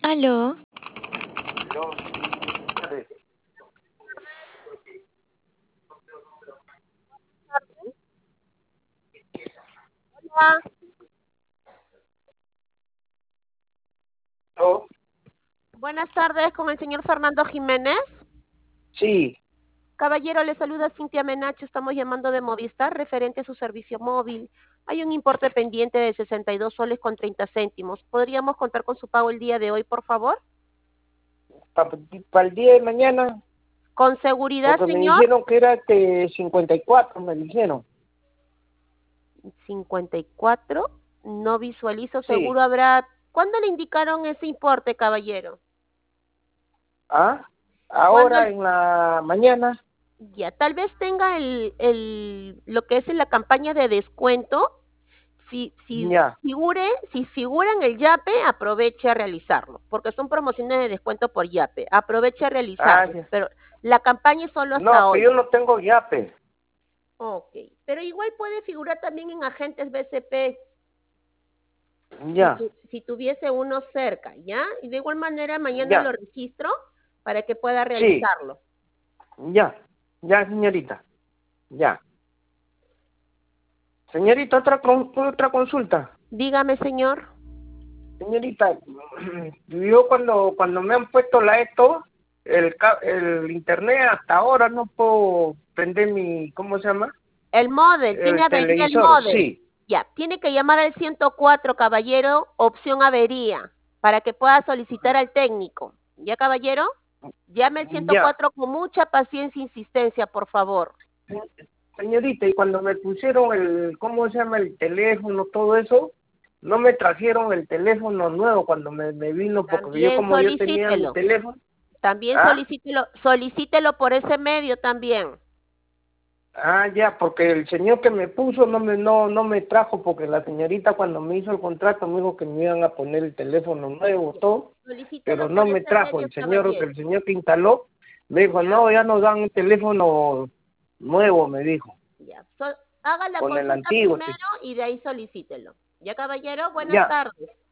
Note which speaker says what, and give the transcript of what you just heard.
Speaker 1: Aló,
Speaker 2: Yo,
Speaker 3: Hola,
Speaker 2: yo,
Speaker 3: buenas tardes con el señor Fernando Jiménez.
Speaker 2: sí,
Speaker 3: Caballero, le saluda Cintia Menacho. Estamos llamando de Movistar referente a su servicio móvil. Hay un importe pendiente de 62 soles con 30 céntimos. ¿Podríamos contar con su pago el día de hoy, por favor?
Speaker 2: para el día de mañana,
Speaker 3: Con seguridad,
Speaker 2: porque me
Speaker 3: señor.
Speaker 2: dijeron que era que 54, me dijeron.
Speaker 3: 54. No visualizo.
Speaker 2: Sí,
Speaker 3: Seguro habrá. ¿Cuándo le indicaron ese importe, caballero?
Speaker 2: ¿ah?
Speaker 3: ¿Cuándo?
Speaker 2: Ahora en la mañana,
Speaker 3: Ya, tal vez tenga lo que es en la campaña de descuento.
Speaker 2: ya.
Speaker 3: Si figura en el Yape, aproveche a realizarlo, porque son promociones de descuento por Yape. Aproveche a
Speaker 2: Ah,
Speaker 3: realizarlo,
Speaker 2: ya.
Speaker 3: pero la campaña es solo hasta
Speaker 2: No, que
Speaker 3: hoy.
Speaker 2: yo no tengo yape.
Speaker 3: Ok, pero igual puede figurar también en agentes BCP
Speaker 2: Ya,
Speaker 3: si tuviese uno cerca, ¿ya? Y de igual manera mañana lo
Speaker 2: ya,
Speaker 3: registro para que pueda
Speaker 2: sí,
Speaker 3: realizarlo.
Speaker 2: ya, ya, señorita, ya. Señorita, otra consulta.
Speaker 3: Dígame, señor.
Speaker 2: Señorita, yo cuando me han puesto la esto, el internet hasta ahora no puedo prender mi, ¿cómo se llama?
Speaker 3: El model, tiene
Speaker 2: El
Speaker 3: avería el
Speaker 2: televisor,
Speaker 3: model.
Speaker 2: sí.
Speaker 3: Ya, tiene que llamar al 104, caballero, opción avería, para que pueda solicitar al técnico. ¿Ya, caballero? Llame al
Speaker 2: Ya.
Speaker 3: 104 con mucha paciencia e insistencia, por favor.
Speaker 2: Señorita, y cuando me pusieron ¿cómo se llama? El teléfono, todo eso, no me trajeron el teléfono nuevo cuando me vino, porque
Speaker 3: También
Speaker 2: como yo tenía mi
Speaker 3: solicítelo.
Speaker 2: teléfono,
Speaker 3: También
Speaker 2: ¿ah?
Speaker 3: solicítelo por ese medio también.
Speaker 2: Ah, ya, porque el señor que me puso no me trajo, porque la señorita cuando me hizo el contrato me dijo que me iban a poner el teléfono nuevo, todo, pero
Speaker 3: Solicítelo
Speaker 2: no
Speaker 3: por
Speaker 2: me
Speaker 3: ese
Speaker 2: trajo.
Speaker 3: medio, caballero.
Speaker 2: El señor que instaló, me dijo,
Speaker 3: Ya,
Speaker 2: no, ya nos dan un teléfono nuevo, me dijo,
Speaker 3: ya. Haga la
Speaker 2: con el
Speaker 3: consulta
Speaker 2: antiguo.
Speaker 3: primero y de ahí solicítelo. Ya, caballero, buenas
Speaker 2: Ya,
Speaker 3: tardes.